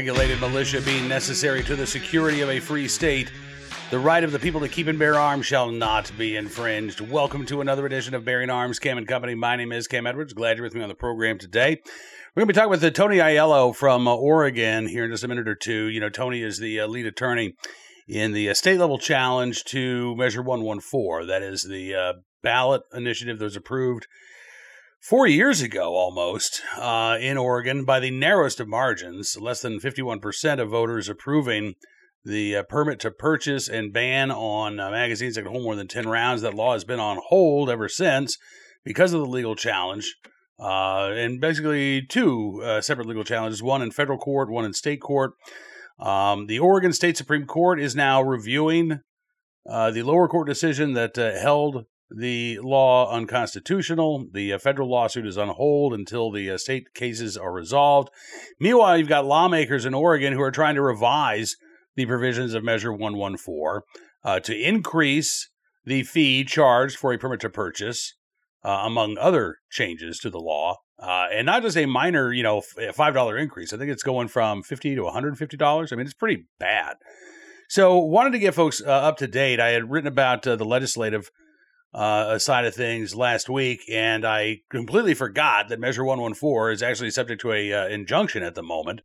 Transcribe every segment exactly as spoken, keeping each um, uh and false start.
regulated militia being necessary to the security of a free state, the right of the people to keep and bear arms shall not be infringed. Welcome to another edition of Bearing Arms, Cam and Company. My name is Cam Edwards. Glad you're with me on the program today. We're going to be talking with uh, Tony Aiello from uh, Oregon here in just a minute or two. You know, Tony is the uh, lead attorney in the uh, state-level challenge to Measure one fourteen. That is the uh, ballot initiative that was approved four years ago almost uh, in Oregon by the narrowest of margins, less than fifty-one percent of voters approving the uh, permit to purchase and ban on uh, magazines that can hold more than ten rounds. That law has been on hold ever since because of the legal challenge. Uh, and basically two uh, separate legal challenges, one in federal court, one in state court. Um, the Oregon State Supreme Court is now reviewing uh, the lower court decision that uh, held the law unconstitutional. The uh, federal lawsuit is on hold until the uh, state cases are resolved. Meanwhile, you've got lawmakers in Oregon who are trying to revise the provisions of Measure one fourteen uh, to increase the fee charged for a permit to purchase, uh, among other changes to the law. Uh, and not just a minor, you know, f- five dollars increase. I think it's going from fifty dollars to one hundred fifty dollars. I mean, it's pretty bad. So wanted to get folks uh, up to date. I had written about uh, the legislative Uh, side of things last week, and I completely forgot that Measure one fourteen is actually subject to a uh, injunction at the moment.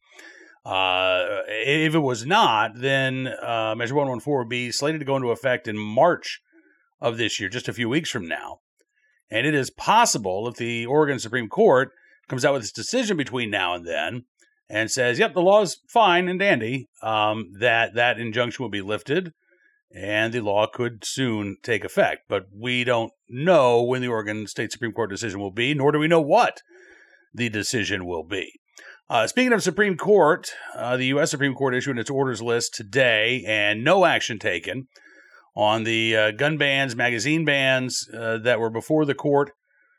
Uh, if it was not, then uh, Measure one fourteen would be slated to go into effect in March of this year, just a few weeks from now. And it is possible if the Oregon Supreme Court comes out with its decision between now and then and says, yep, the law is fine and dandy, um, that that injunction will be lifted and the law could soon take effect. But we don't know when the Oregon State Supreme Court decision will be, nor do we know what the decision will be. Uh, speaking of Supreme Court, uh, the U S Supreme Court issued its orders list today, and no action taken on the uh, gun bans, magazine bans uh, that were before the court.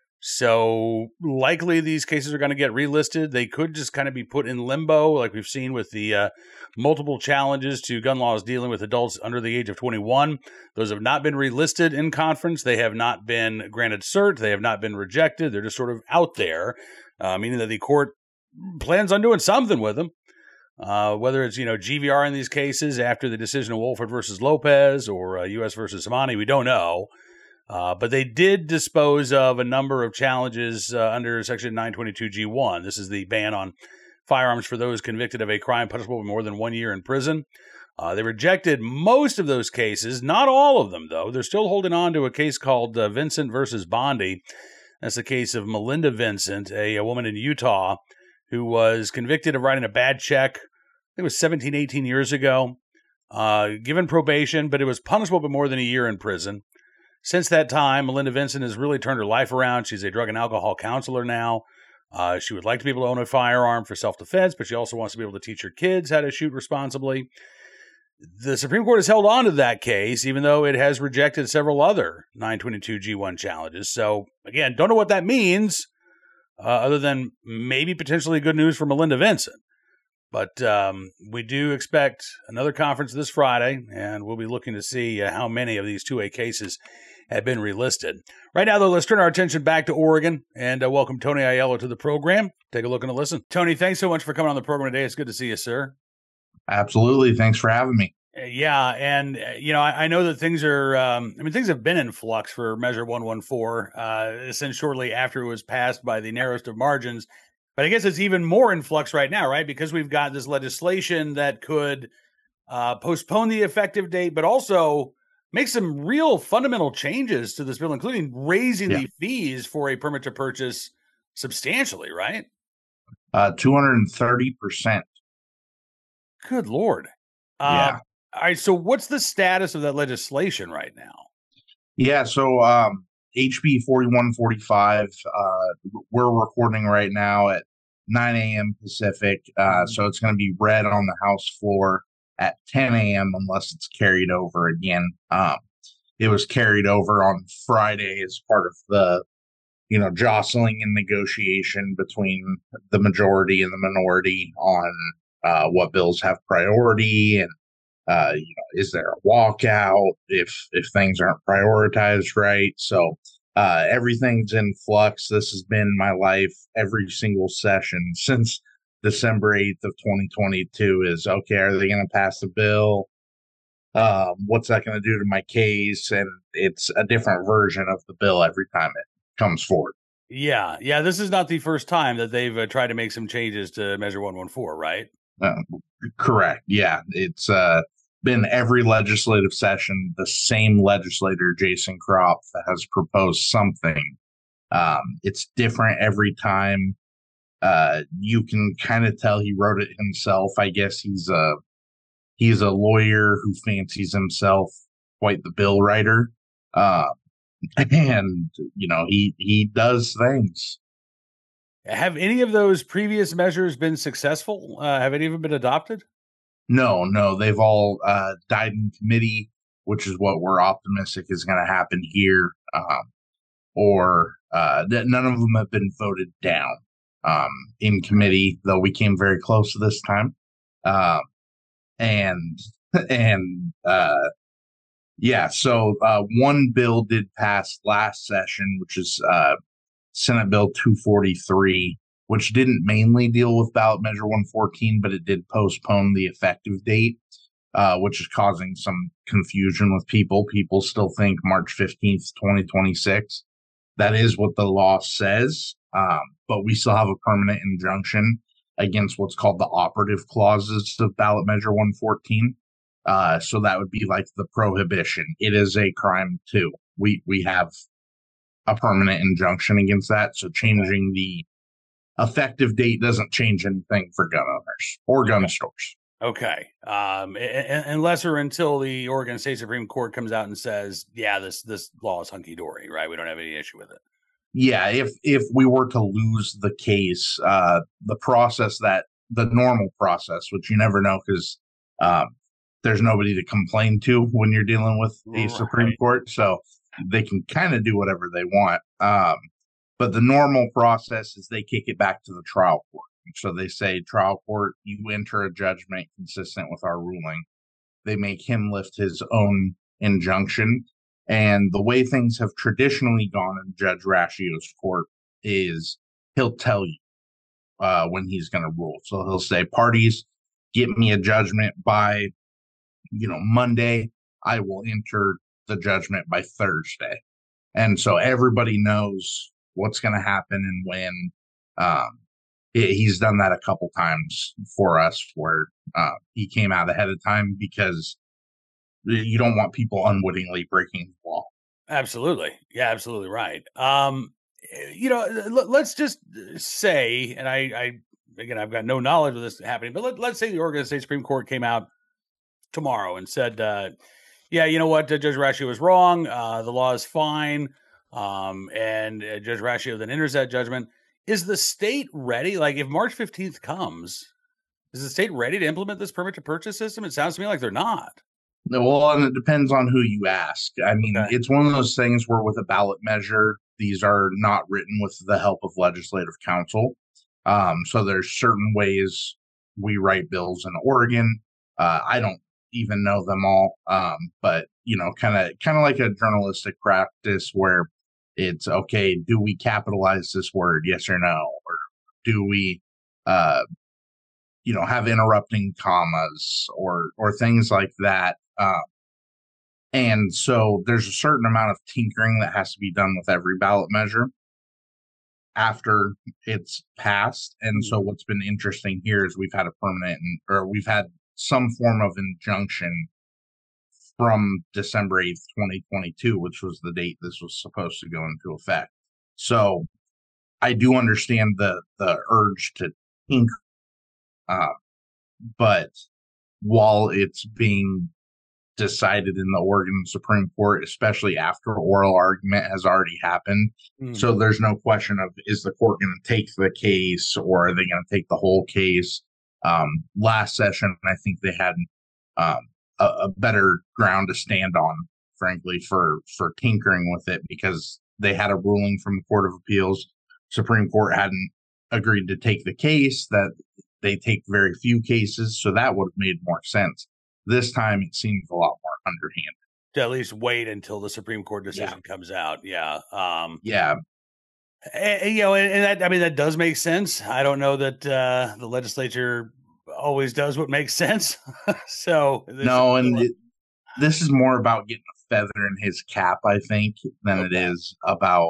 So likely these cases are going to get relisted. They could just kind of be put in limbo, like we've seen with the uh, multiple challenges to gun laws dealing with adults under the age of twenty-one. Those have not been relisted in conference. They have not been granted cert. They have not been rejected. They're just sort of out there, uh, meaning that the court plans on doing something with them. Uh, whether it's, you know, G V R in these cases after the decision of Wolford versus Lopez or uh, U S versus Samani, we don't know. Uh, but they did dispose of a number of challenges uh, under Section nine twenty-two G one. This is the ban on firearms for those convicted of a crime punishable with more than one year in prison. Uh, they rejected most of those cases, not all of them, though. They're still holding on to a case called uh, Vincent versus Bondi. That's the case of Melinda Vincent, a, a woman in Utah who was convicted of writing a bad check. I think it was seventeen, eighteen years ago, uh, given probation, but it was punishable with more than a year in prison. Since that time, Melinda Vincent has really turned her life around. She's a drug and alcohol counselor now. Uh, she would like to be able to own a firearm for self-defense, but she also wants to be able to teach her kids how to shoot responsibly. The Supreme Court has held on to that case, even though it has rejected several other nine twenty-two G one challenges. So, again, don't know what that means, uh, other than maybe potentially good news for Melinda Vincent. But um, we do expect another conference this Friday, and we'll be looking to see uh, how many of these two A cases have been relisted. Right now, though, let's turn our attention back to Oregon and uh, welcome Tony Aiello to the program. Take a look and a listen. Tony, thanks so much for coming on the program today. It's good to see you, sir. Absolutely. Thanks for having me. Uh, yeah, and, uh, you know, I, I know that things are, um, I mean, things have been in flux for Measure one fourteen uh, since shortly after it was passed by the narrowest of margins. But I guess it's even more in flux right now, right? Because we've got this legislation that could uh, postpone the effective date, but also make some real fundamental changes to this bill, including raising yeah. the fees for a permit to purchase substantially, right? Uh, two hundred thirty percent. Good Lord. Uh, yeah. All right. So what's the status of that legislation right now? Yeah. So um, H B forty-one forty-five, uh, we're recording right now at nine a.m. Pacific. Uh, so it's going to be read on the House floor at ten a.m. unless it's carried over again. Um, it was carried over on Friday as part of the, you know, jostling and negotiation between the majority and the minority on uh, what bills have priority and, uh, you know, is there a walkout if if things aren't prioritized right? So uh, everything's in flux. This has been my life every single session since December eighth of twenty twenty-two is, okay, are they going to pass a bill? Um, what's that going to do to my case? And it's a different version of the bill every time it comes forward. Yeah, yeah. This is not the first time that they've uh, tried to make some changes to Measure one one four, right? Uh, correct. Yeah, it's uh, been every legislative session. The same legislator, Jason Kropf, has proposed something. Um, it's different every time. Uh, you can kind of tell he wrote it himself. I guess he's a he's a lawyer who fancies himself quite the bill writer. Uh, and you know he he does things. Have any of those previous measures been successful? Uh, have any of them been adopted? No, no, they've all uh, died in committee, which is what we're optimistic is going to happen here. Um, or uh, that none of them have been voted down um, in committee, though we came very close to this time. Uh, and and uh, yeah, so uh, one bill did pass last session, which is uh, Senate Bill two forty-three, which didn't mainly deal with ballot measure one fourteen, but it did postpone the effective date, uh, which is causing some confusion with people. People still think March fifteenth, twenty twenty-six. That is what the law says, um, but we still have a permanent injunction against what's called the operative clauses of ballot measure one fourteen. Uh, so that would be like the prohibition. It is a crime too. We we have a permanent injunction against that. So changing the effective date doesn't change anything for gun owners or gun Okay. stores. Okay. Um, unless or until the Oregon State Supreme Court comes out and says, yeah, this this law is hunky dory, right? We don't have any issue with it. Yeah, if if we were to lose the case, uh, the process that the normal process, which you never know because um, there's nobody to complain to when you're dealing with a Right. Supreme Court, so they can kind of do whatever they want. Um, but the normal process is they kick it back to the trial court. So they say, trial court, you enter a judgment consistent with our ruling. They make him lift his own injunction. And the way things have traditionally gone in Judge Raschio's court is he'll tell you uh, when he's going to rule. So he'll say, parties, get me a judgment by, you know, Monday. I will enter the judgment by Thursday. And so everybody knows what's going to happen and when. Um, he's done that a couple times for us where uh, he came out ahead of time because you don't want people unwittingly breaking the law. Absolutely. Yeah, absolutely right. Um, you know, let's just say, and I, I, again, I've got no knowledge of this happening, but let, let's say the Oregon State Supreme Court came out tomorrow and said, uh, yeah, you know what, uh, Judge Raschio was wrong. Uh, the law is fine. Um, and uh, Judge Raschio then enters that judgment. Is the state ready? Like if March fifteenth comes, is the state ready to implement this permit to purchase system? It sounds to me like they're not. Well, and it depends on who you ask. I mean, okay. It's one of those things where with a ballot measure, these are not written with the help of legislative counsel. Um, so there's certain ways we write bills in Oregon. Uh, I don't even know them all, um, but you know, kind of kind of like a journalistic practice where it's okay, do we capitalize this word, yes or no? Or do we, uh, you know, have interrupting commas or or things like that? Uh, and so there's a certain amount of tinkering that has to be done with every ballot measure after it's passed. And so what's been interesting here is we've had a permanent, or we've had some form of injunction from December eighth, twenty twenty-two, which was the date this was supposed to go into effect. So I do understand the the urge to tinker, uh, but while it's being decided in the Oregon Supreme Court, especially after oral argument has already happened, mm. so there's no question of, is the court going to take the case or are they going to take the whole case? Um, last session, I think they had um, a, a better ground to stand on, frankly, for for tinkering with it because they had a ruling from the Court of Appeals. Supreme Court hadn't agreed to take the case, that they take very few cases, so that would have made more sense. This time it seems a lot more underhanded. To at least wait until the Supreme Court decision yeah. comes out. Yeah. Um, yeah. And, you know, and, and that, I mean, that does make sense. I don't know that uh, the legislature always does what makes sense. so this, No, and it, this is more about getting a feather in his cap, I think, than it okay, is about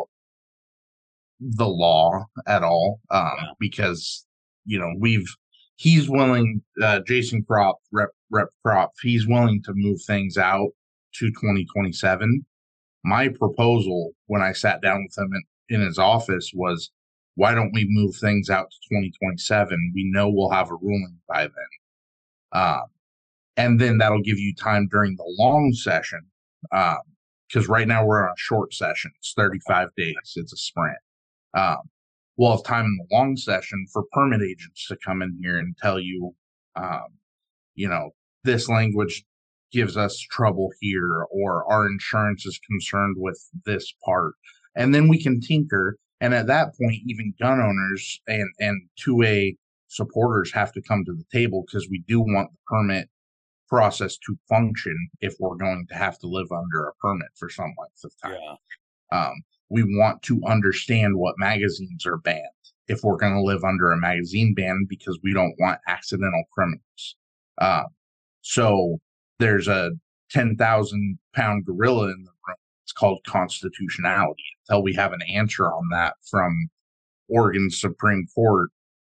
the law at all. Um, yeah, because you know we've he's willing, uh, Jason Crop, Rep Rep Crop, he's willing to move things out to twenty twenty-seven. My proposal when I sat down with him in, in his office was, why don't we move things out to twenty twenty-seven? We know we'll have a ruling by then. Um, and then that'll give you time during the long session. Um, because right now we're on a short session. It's thirty-five days. It's a sprint. Um, we'll have time in the long session for permit agents to come in here and tell you, um, you know, this language gives us trouble here, or our insurance is concerned with this part. And then we can tinker. And at that point, even gun owners and, and two A supporters have to come to the table, because we do want the permit process to function if we're going to have to live under a permit for some length of time. yeah, Um, we want to understand what magazines are banned if we're going to live under a magazine ban, because we don't want accidental criminals. Uh, so there's a ten thousand pound gorilla in the room. It's called constitutionality. Until we have an answer on that from Oregon Supreme Court,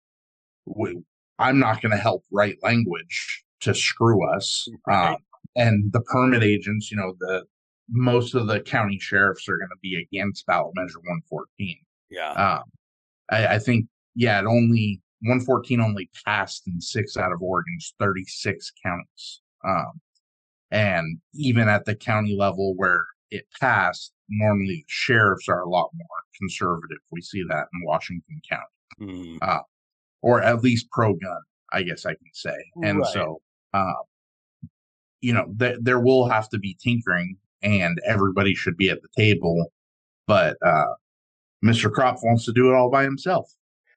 we, I'm not going to help write language to screw us. right, Um, and the permit agents, you know, the most of the county sheriffs are going to be against ballot measure one fourteen. yeah, Um, I, I think, yeah, it only one fourteen only passed in six out of Oregon's thirty-six counties. Um, and even at the county level where it passed, normally the sheriffs are a lot more conservative. We see that in Washington County, mm, uh, or at least pro gun, I guess I can say. And right. so, uh, you know, th- there will have to be tinkering, and everybody should be at the table. But uh, Mister Crop wants to do it all by himself.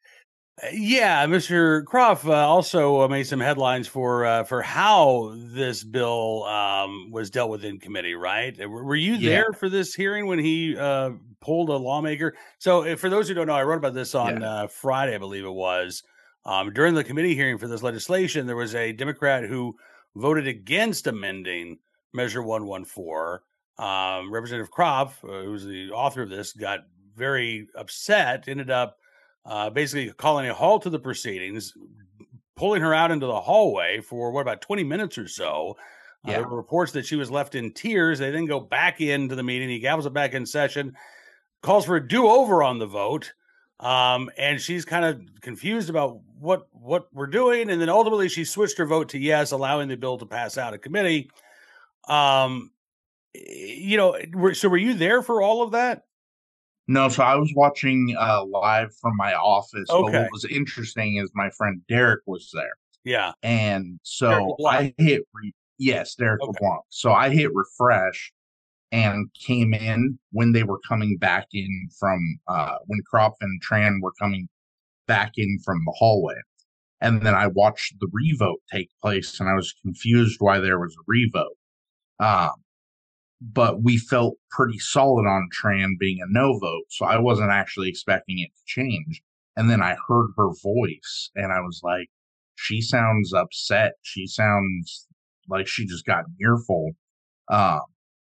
Yeah, mister Croft uh, also uh, made some headlines for uh, for how this bill um, was dealt with in committee. Right? Uh, Were were you Yeah, there for this hearing when he uh, pulled a lawmaker? So, uh, for those who don't know, I wrote about this on yeah, uh, Friday, I believe it was. Um, during the committee hearing for this legislation, there was a Democrat who voted against amending Measure one one four. Um, Representative Croft, uh, who's the author of this, got very upset. Ended up uh, basically calling a halt to the proceedings, pulling her out into the hallway for what about twenty minutes or so. Uh, there yeah. were reports that she was left in tears. They then go back into the meeting. He gavels it back in session, calls for a do over on the vote. Um, and she's kind of confused about what what we're doing. And then ultimately she switched her vote to yes, allowing the bill to pass out of committee. Um, you know, were- so were you there for all of that? No, so I was watching uh, live from my office, but Okay. what was interesting is my friend Derek was there. Yeah. And Derek so LeBlanc. I hit, re- yes, Derek Okay. LeBlanc. So I hit refresh and came in when they were coming back in from, uh, when Crop and Tran were coming back in from the hallway. And then I watched the revote take place, and I was confused why there was a revote. Um, but we felt pretty solid on Tran being a no vote, so I wasn't actually expecting it to change. And then I heard her voice, and I was like, she sounds upset. She sounds like she just got an earful. Um,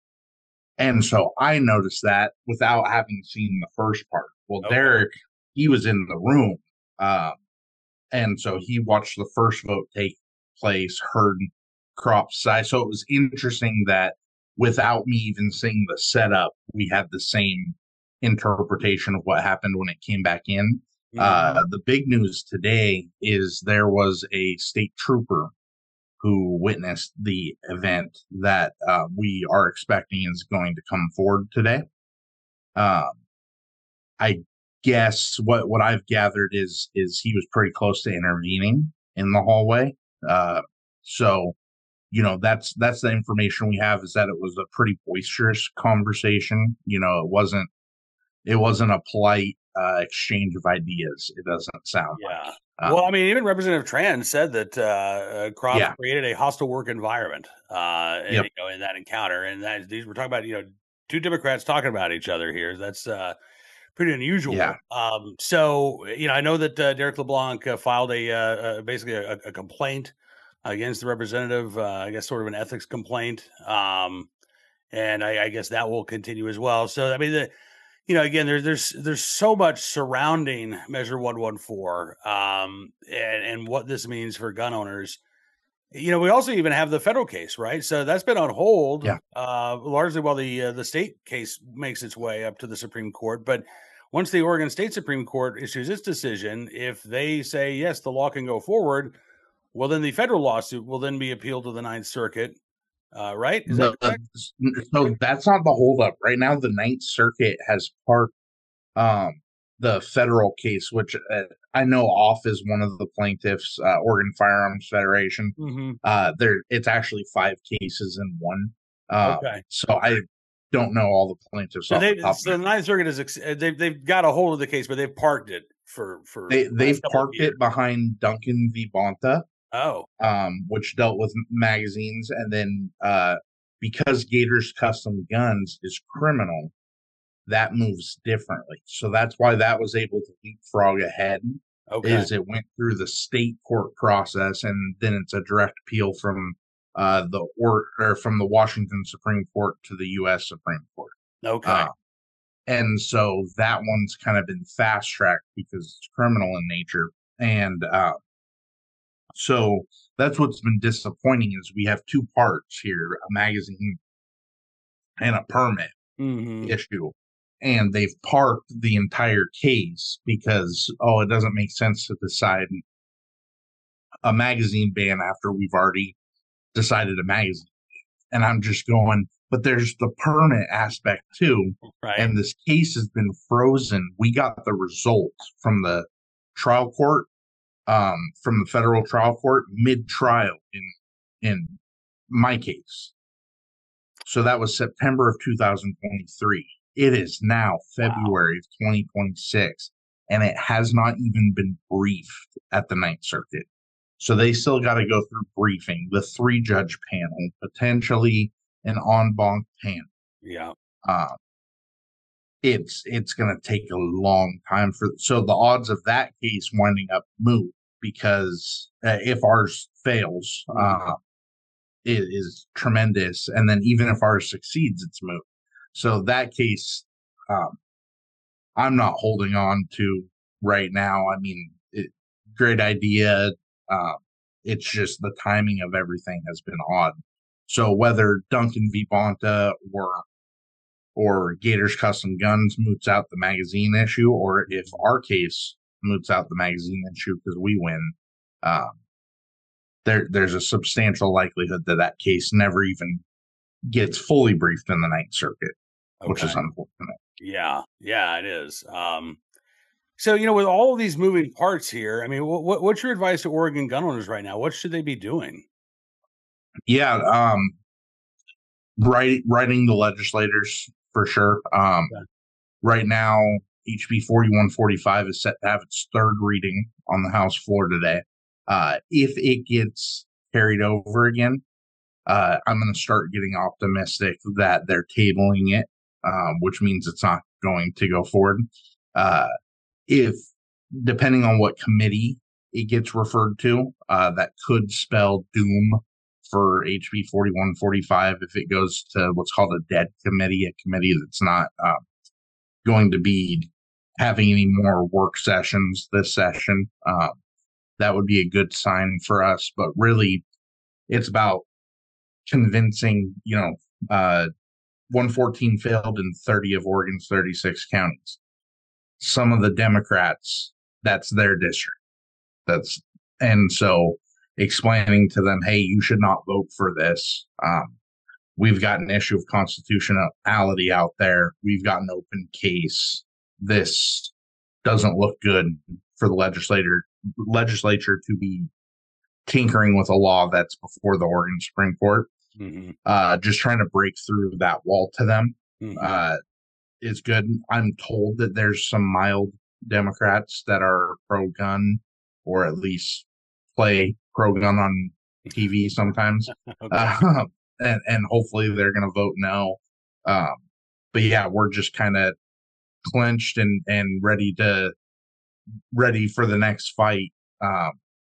and so I noticed that without having seen the first part. Well, Okay. Derek, he was in the room. Um, and so he watched the first vote take place, heard Crop's side. So it was interesting that without me even seeing the setup, we had the same interpretation of what happened when it came back in. Mhm. Uh, the big news today is there was a state trooper who witnessed the event that uh, we are expecting is going to come forward today. Um, I guess what what I've gathered is is he was pretty close to intervening in the hallway. Uh, so you know that's that's the information we have, is that it was a pretty boisterous conversation. You know, it wasn't it wasn't a polite uh, exchange of ideas. It doesn't sound Yeah. like. Well, I Um, mean, even Representative Tran said that uh, uh, Croft yeah. created a hostile work environment, uh, and, Yep. you know, in that encounter, and that these we're talking about, you know, two Democrats talking about each other here. That's uh, pretty unusual. Yeah. Um, so you know, I know that uh, Derek LeBlanc uh, filed a uh, uh, basically a, a complaint against the representative. Uh, I guess sort of an ethics complaint, um, and I, I guess that will continue as well. So I mean, the, you know, again, there's there's there's so much surrounding Measure one one four, um, and and what this means for gun owners. You know, we also even have the federal case, right? So that's been on hold, Yeah. uh, largely while the uh, the state case makes its way up to the Supreme Court. But once the Oregon State Supreme Court issues its decision, if they say yes, the law can go forward, well, then the federal lawsuit will then be appealed to the Ninth Circuit, uh, right? Is that The, correct? so that's not the holdup. Right now, the Ninth Circuit has parked um, the federal case, which uh, I know off is one of the plaintiffs, uh, Oregon Firearms Federation. Mm-hmm. Uh, there, it's actually five cases in one. Uh, Okay. So I don't know all the plaintiffs. So off they, the top so of the my Ninth Circuit is ex- uh, they've they've got a hold of the case, but they've parked it for for They the last they've couple of parked years. it behind Duncan v. Bonta, Oh, um, which dealt with magazines, and then uh, because Gators Custom Guns is criminal, that moves differently. So that's why that was able to leapfrog ahead. okay. Is it went through the state court process, and then it's a direct appeal from uh, the or, or from the Washington Supreme Court to the U S Supreme Court. Okay. Uh, and so that one's kind of been fast tracked because it's criminal in nature. And uh, so that's what's been disappointing is we have two parts here, a magazine and a permit Mm-hmm. issue. And they've parked the entire case because, oh, it doesn't make sense to decide a magazine ban after we've already decided a magazine. And I'm just going, but there's the permit aspect too. Right. And this case has been frozen. We got the results from the trial court, um, from the federal trial court mid-trial in in my case. So that was September of two thousand twenty-three. It is now February wow. of twenty twenty-six, and it has not even been briefed at the Ninth Circuit. So they still got to go through briefing, the three-judge panel, potentially an en banc panel. Yeah. Uh, it's it's going to take a long time for. So the odds of that case winding up moot because uh, if ours fails, mm-hmm. uh, it is tremendous, and then even if ours succeeds, it's moot. So that case, um, I'm not holding on to right now. I mean, it, great idea. Uh, it's just the timing of everything has been odd. So whether Duncan v. Bonta or or Gators Custom Guns moots out the magazine issue, or if our case moots out the magazine issue because we win, um, there there's a substantial likelihood that that case never even gets fully briefed in the Ninth Circuit. Okay. Which is unfortunate. Yeah, yeah, it is. Um, so, you know, with all of these moving parts here, I mean, what, what's your advice to Oregon gun owners right now? What should they be doing? Yeah, um, write, writing the legislators for sure. Um, okay. Right now, H B forty-one forty-five is set to have its third reading on the House floor today. Uh, if it gets carried over again, uh, I'm going to start getting optimistic that they're tabling it. Um, which means it's not going to go forward. Uh, if, depending on what committee it gets referred to, uh, that could spell doom for H B forty-one forty-five if it goes to what's called a dead committee, a committee that's not uh, going to be having any more work sessions this session. Uh, that would be a good sign for us. But really, it's about convincing, you know, uh, one fourteen failed in thirty of Oregon's thirty-six counties. Some of the Democrats, that's their district. That's and so explaining to them, hey, you should not vote for this. Um, we've got an issue of constitutionality out there. We've got an open case. This doesn't look good for the legislator legislature to be tinkering with a law that's before the Oregon Supreme Court. Mm-hmm. Uh, just trying to break through that wall to them mm-hmm. uh, is good. I'm told that there's some mild Democrats that are pro-gun or at least play pro-gun on T V sometimes. Okay. uh, and, and hopefully they're going to vote no. Um, but yeah, we're just kind of clenched and and ready to ready for the next fight. Um,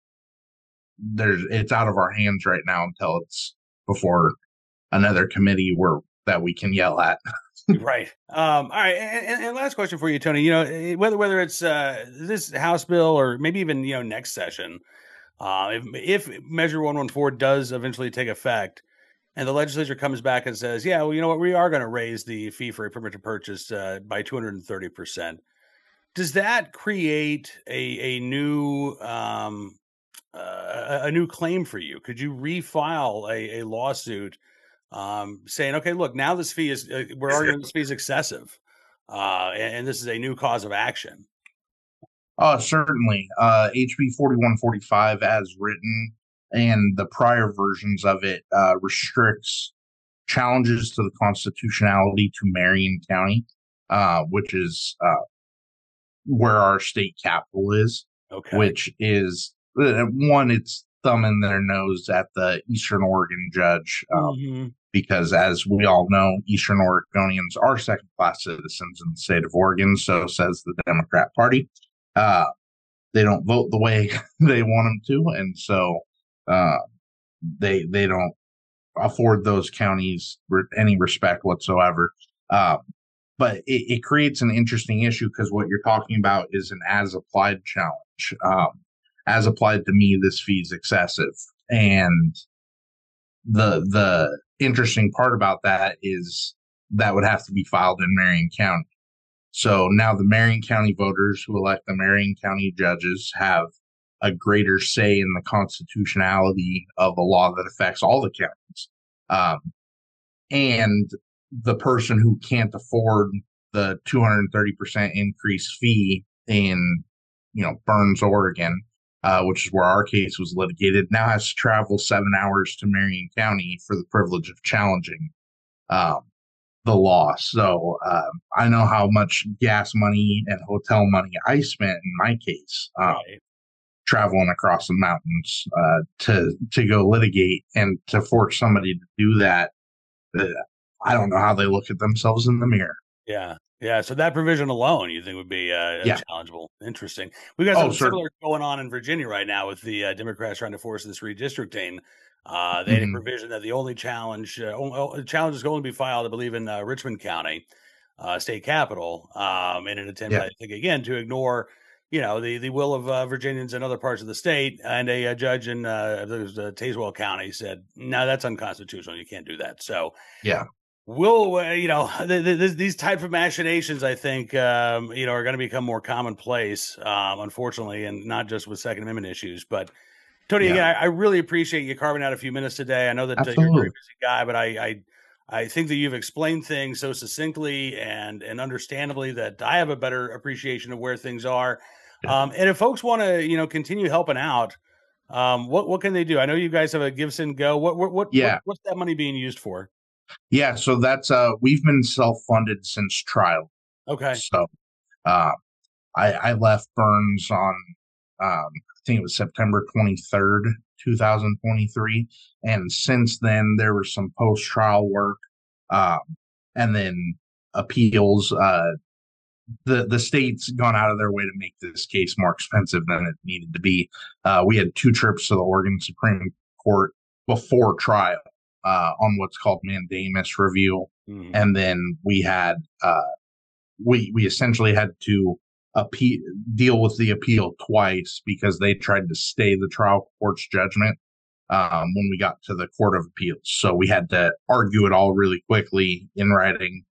there's it's out of our hands right now until it's before another committee where that we can yell at. Right. Um, all right. And, and, last question for you, Tony. You know, whether whether it's uh, this House bill or maybe even you know next session, uh, if, if Measure one one four does eventually take effect, and the legislature comes back and says, "Yeah, well, you know what, we are going to raise the fee for a permit to purchase uh, by two hundred thirty percent." Does that create a a new um, uh, a new claim for you? Could you refile a, a lawsuit? Um, saying, okay, look, now this fee is, uh, we're arguing this fee is excessive, uh, and, and this is a new cause of action. Oh, certainly. Uh, H B forty-one forty-five, as written, and the prior versions of it, uh, restricts challenges to the constitutionality to Marion County, uh, which is uh, where our state capital is, okay. which is, uh, one, it's thumbing their nose at the Eastern Oregon judge. Um, mm-hmm. Because as we all know, Eastern Oregonians are second-class citizens in the state of Oregon, so says the Democrat Party. Uh, they don't vote the way they want them to, and so uh, they they don't afford those counties any respect whatsoever. Uh, but it, it creates an interesting issue because what you're talking about is an as-applied challenge. Um, as applied to me, this fee is excessive, and the the interesting part about that is that would have to be filed in Marion County. So now the Marion County voters who elect the Marion County judges have a greater say in the constitutionality of a law that affects all the counties. Um, and the person who can't afford the two hundred thirty percent increased fee in, you know, Burns, Oregon, Uh, which is where our case was litigated, now has to travel seven hours to Marion County for the privilege of challenging um, the law. So um, I know how much gas money and hotel money I spent in my case, um, right. traveling across the mountains uh, to to go litigate, and to force somebody to do that. Uh, I don't know how they look at themselves in the mirror. Yeah. Yeah, so that provision alone, you think would be uh, yeah. challengeable. Interesting. We've got something oh, similar going on in Virginia right now with the uh, Democrats trying to force this redistricting. Uh, they mm-hmm. had a provision that the only challenge uh, only, challenge is going to be filed, I believe, in uh, Richmond County, uh, state capital, um, in an attempt, yeah. I think, again, to ignore, you know, the, the will of uh, Virginians in other parts of the state. And a, a judge in uh, was, uh, Tazewell County said, no, that's unconstitutional. You can't do that. So, yeah. Will uh, you know th- th- these type of machinations? I think um, you know are going to become more commonplace, um, unfortunately, and not just with Second Amendment issues. But Tony, yeah. again, I, I really appreciate you carving out a few minutes today. I know that uh, you're a very busy guy, but I, I I think that you've explained things so succinctly and and understandably that I have a better appreciation of where things are. Yeah. Um, and if folks want to you know continue helping out, um, what what can they do? I know you guys have a Give Send Go. What what what, yeah. what what's that money being used for? Yeah, so that's uh we've been self-funded since trial. Okay. So uh I I left Burns on um I think it was September twenty-third, twenty twenty-three, and since then there was some post-trial work um and then appeals. uh the the state's gone out of their way to make this case more expensive than it needed to be. Uh we had two trips to the Oregon Supreme Court before trial. Uh, on what's called mandamus review, mm-hmm. and then we had uh, we we essentially had to appeal deal with the appeal twice because they tried to stay the trial court's judgment um, when we got to the Court of Appeals. So we had to argue it all really quickly in writing,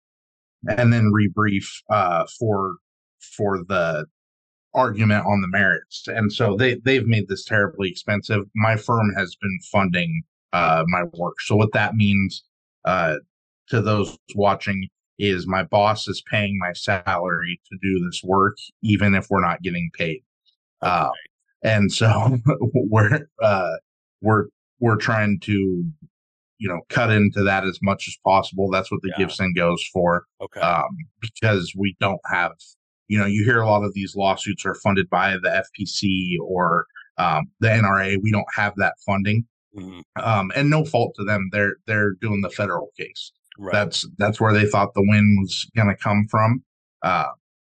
and then rebrief uh, for for the argument on the merits. And so they they've made this terribly expensive. My firm has been funding Uh, my work. So what that means uh, to those watching is my boss is paying my salary to do this work, even if we're not getting paid. Okay. Uh, and so we're uh, we're we're trying to you know cut into that as much as possible. That's what the yeah. Give Send goes for. Okay. Um, because we don't have you know you hear a lot of these lawsuits are funded by the F P C or um, the N R A. We don't have that funding. Mm-hmm. Um, and no fault to them. They're they're doing the federal case. Right. That's that's where they thought the win was going to come from. Uh,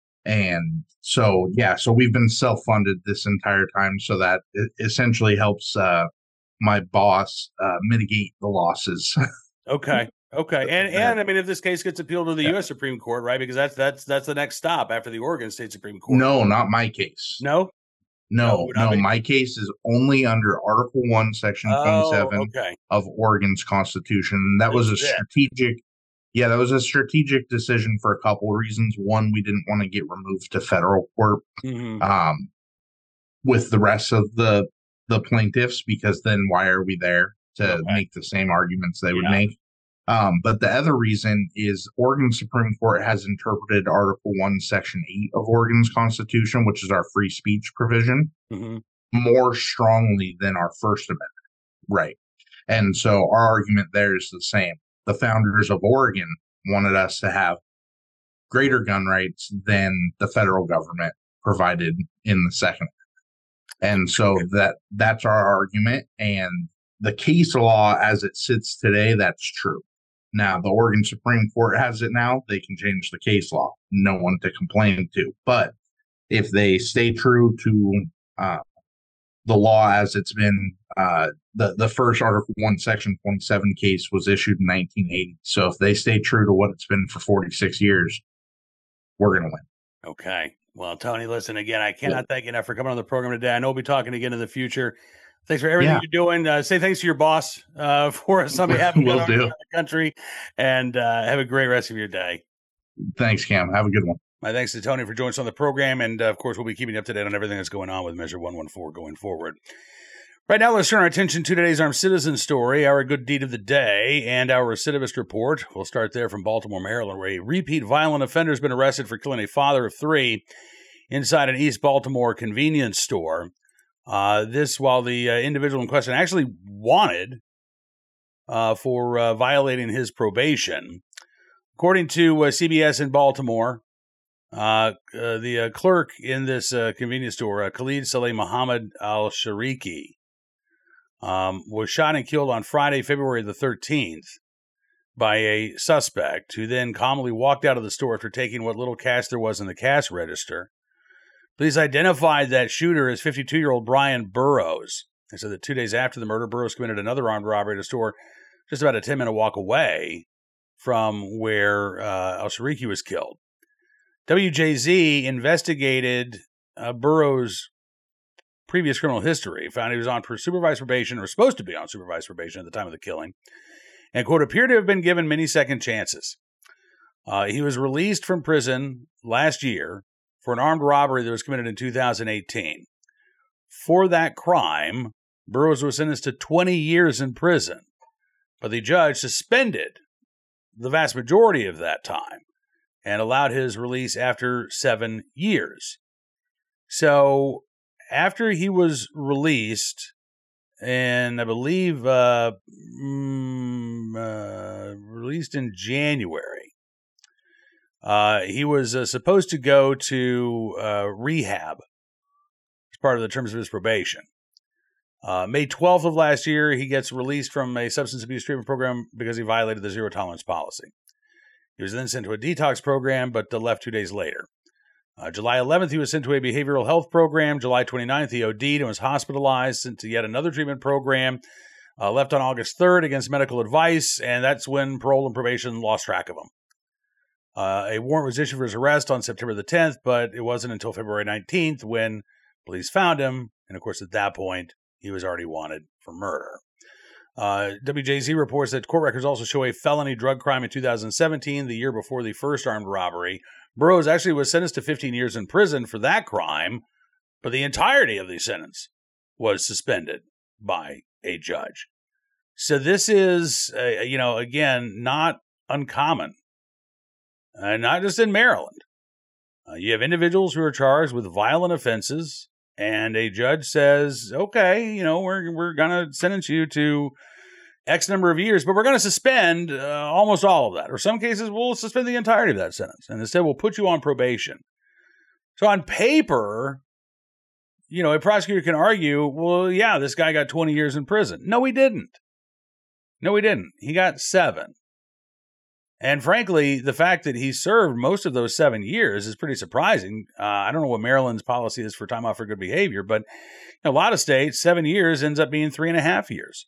and so, yeah, so we've been self-funded this entire time, so that it essentially helps uh, my boss uh, mitigate the losses. Okay. Okay. And that, and I mean, if this case gets appealed to the yeah. U S Supreme Court, right? Because that's that's that's the next stop after the Oregon State Supreme Court. No, not my case. No. No, no, no, my case is only under Article One, Section oh, twenty-seven okay. of Oregon's Constitution. That was a strategic, yeah, that was a strategic decision for a couple of reasons. One, we didn't want to get removed to federal court mm-hmm. um, with the rest of the the plaintiffs, because then why are we there to okay. make the same arguments they yeah. would make? Um, but the other reason is Oregon Supreme Court has interpreted Article One, Section Eight of Oregon's Constitution, which is our free speech provision, mm-hmm. more strongly than our First Amendment. Right. And so our argument there is the same. The founders of Oregon wanted us to have greater gun rights than the federal government provided in the Second Amendment. And so that that's our argument. And the case law as it sits today, that's true. Now, the Oregon Supreme Court has it now. They can change the case law. No one to complain to. But if they stay true to uh, the law as it's been, uh, the, the first Article One, Section twenty-seven case was issued in nineteen eighty. So if they stay true to what it's been for forty-six years, we're going to win. Okay. Well, Tony, listen, again, I cannot yeah. thank you enough for coming on the program today. I know we'll be talking again in the future. Thanks for everything yeah. you're doing. Uh, say thanks to your boss uh, for us on behalf of we'll the country, and uh, have a great rest of your day. Thanks, Cam. Have a good one. My thanks to Tony for joining us on the program, and uh, of course, we'll be keeping you up to date on everything that's going on with Measure one fourteen going forward. Right now, let's turn our attention to today's armed citizen story, our good deed of the day, and our recidivist report. We'll start there from Baltimore, Maryland, where a repeat violent offender has been arrested for killing a father of three inside an East Baltimore convenience store. Uh, this while the uh, individual in question actually wanted uh, for uh, violating his probation. According to uh, C B S in Baltimore, uh, uh, the uh, clerk in this uh, convenience store, uh, Khalid Saleh Muhammad al-Shariki, um, was shot and killed on Friday, February the thirteenth, by a suspect who then calmly walked out of the store after taking what little cash there was in the cash register. Police identified that shooter as fifty-two-year-old Brian Burrows. They said that two days after the murder, Burrows committed another armed robbery at a store just about a ten-minute walk away from where uh, al-Shariki was killed. W J Z investigated uh, Burrows' previous criminal history, found he was on supervised probation, or supposed to be on supervised probation at the time of the killing, and, quote, appeared to have been given many second chances. Uh, he was released from prison last year for an armed robbery that was committed in two thousand eighteen. For that crime, Burrows was sentenced to twenty years in prison, but the judge suspended the vast majority of that time and allowed his release after seven years. So after he was released, and I believe uh, mm, uh, released in January, Uh, he was uh, supposed to go to uh, rehab as part of the terms of his probation. Uh, May twelfth of last year, he gets released from a substance abuse treatment program because he violated the zero tolerance policy. He was then sent to a detox program, but uh, left two days later. Uh, July eleventh, he was sent to a behavioral health program. July twenty-ninth, he O D'd and was hospitalized, sent to yet another treatment program. Uh, left on August third against medical advice, and that's when parole and probation lost track of him. Uh, a warrant was issued for his arrest on September the tenth, but it wasn't until February nineteenth when police found him. And, of course, at that point, he was already wanted for murder. Uh, W J Z reports that court records also show a felony drug crime in two thousand seventeen, the year before the first armed robbery. Burrows actually was sentenced to fifteen years in prison for that crime, but the entirety of the sentence was suspended by a judge. So this is, uh, you know, again, not uncommon. Uh, not just in Maryland. Uh, you have individuals who are charged with violent offenses, and a judge says, okay, you know, we're we're going to sentence you to X number of years, but we're going to suspend uh, almost all of that. Or some cases, we'll suspend the entirety of that sentence. And instead, we'll put you on probation. So on paper, you know, a prosecutor can argue, well, yeah, this guy got twenty years in prison. No, he didn't. No, he didn't. He got seven. And frankly, the fact that he served most of those seven years is pretty surprising. Uh, I don't know what Maryland's policy is for time off for good behavior, but in a lot of states, seven years ends up being three and a half years.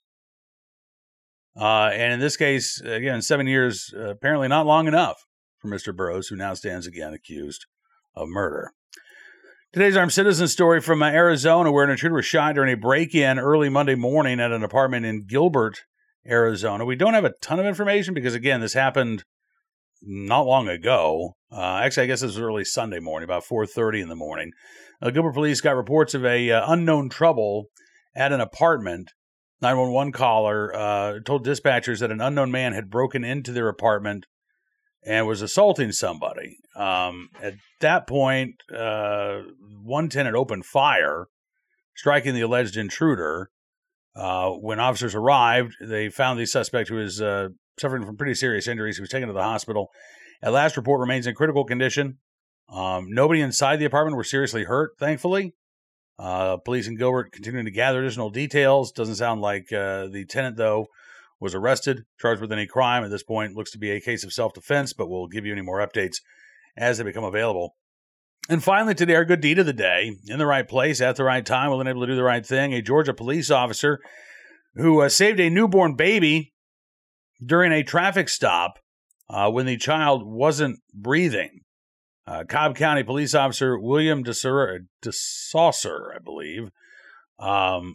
Uh, and in this case, again, seven years, uh, apparently not long enough for Mister Burrows, who now stands again accused of murder. Today's Armed Citizen story from uh, Arizona, where an intruder was shot during a break-in early Monday morning at an apartment in Gilbert, Arizona. We don't have a ton of information because, again, this happened not long ago. Uh, actually, I guess it was early Sunday morning, about four thirty in the morning. Uh, Gilbert police got reports of a uh, unknown trouble at an apartment. nine one one caller uh, told dispatchers that an unknown man had broken into their apartment and was assaulting somebody. Um, at that point, uh, one tenant opened fire, striking the alleged intruder. Uh, when officers arrived, they found the suspect, who was uh, suffering from pretty serious injuries. He was taken to the hospital. At last report, remains in critical condition. Um, nobody inside the apartment were seriously hurt, thankfully. Uh, police in Gilbert continuing to gather additional details. Doesn't sound like uh, the tenant, though, was arrested, charged with any crime. At this point, looks to be a case of self-defense, but we'll give you any more updates as they become available. And finally, today, our good deed of the day, in the right place, at the right time, willing and able to do the right thing. A Georgia police officer who uh, saved a newborn baby during a traffic stop uh, when the child wasn't breathing. Uh, Cobb County police officer William DeSaucer, I believe, um,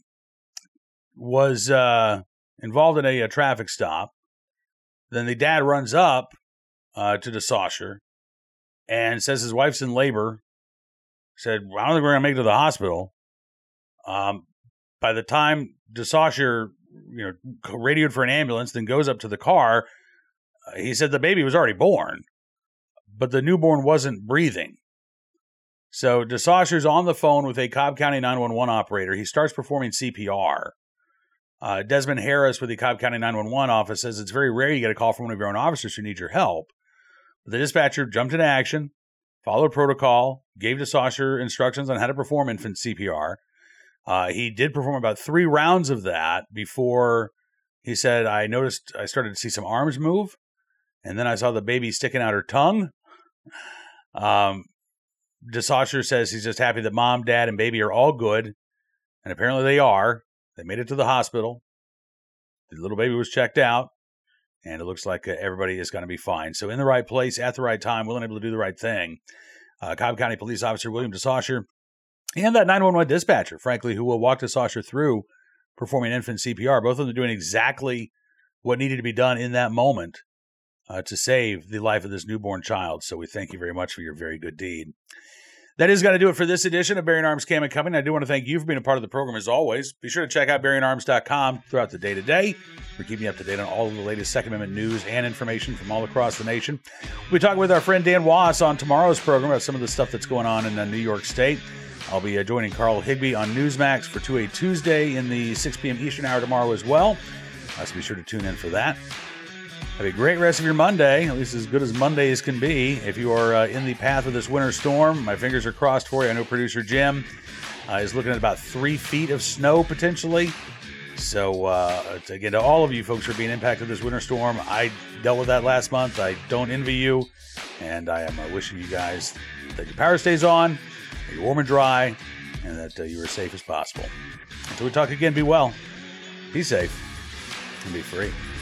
was uh, involved in a, a traffic stop. Then the dad runs up uh, to DeSaucer and says his wife's in labor. Said, well, I don't think we're going to make it to the hospital. Um, by the time DeSaucer, you know, radioed for an ambulance, then goes up to the car, uh, he said the baby was already born, but the newborn wasn't breathing. So DeSaucer's on the phone with a Cobb County nine one one operator. He starts performing C P R. Uh, Desmond Harris with the Cobb County nine one one office says it's very rare you get a call from one of your own officers who need your help. But the dispatcher jumped into action, followed protocol, gave DeSaucer instructions on how to perform infant C P R. Uh, he did perform about three rounds of that before he said, I noticed I started to see some arms move, and then I saw the baby sticking out her tongue. Um, DeSaucer says he's just happy that mom, dad, and baby are all good, and apparently they are. They made it to the hospital. The little baby was checked out, and it looks like uh, everybody is going to be fine. So in the right place, at the right time, willing and able to do the right thing. Uh, Cobb County Police Officer William DeSaucer and that nine one one dispatcher, frankly, who will walk DeSaucer through performing infant C P R. Both of them doing exactly what needed to be done in that moment uh, to save the life of this newborn child. So we thank you very much for your very good deed. That is going to do it for this edition of Bearing Arms Cam and Company. I do want to thank you for being a part of the program as always. Be sure to check out bearing arms dot com throughout the day today. We're keeping you up to date on all of the latest Second Amendment news and information from all across the nation. We'll be talking with our friend Dan Wass on tomorrow's program about some of the stuff that's going on in uh, New York State. I'll be uh, joining Carl Higbee on Newsmax for two A Tuesday in the six p.m. Eastern hour tomorrow as well. Uh, so be sure to tune in for that. Have a great rest of your Monday, at least as good as Mondays can be. If you are uh, in the path of this winter storm, my fingers are crossed for you. I know producer Jim uh, is looking at about three feet of snow potentially. So, uh, again, to all of you folks who are being impacted this winter storm, I dealt with that last month. I don't envy you, and I am uh, wishing you guys that your power stays on, that you're warm and dry, and that uh, you are as safe as possible. Until we talk again, be well, be safe, and be free.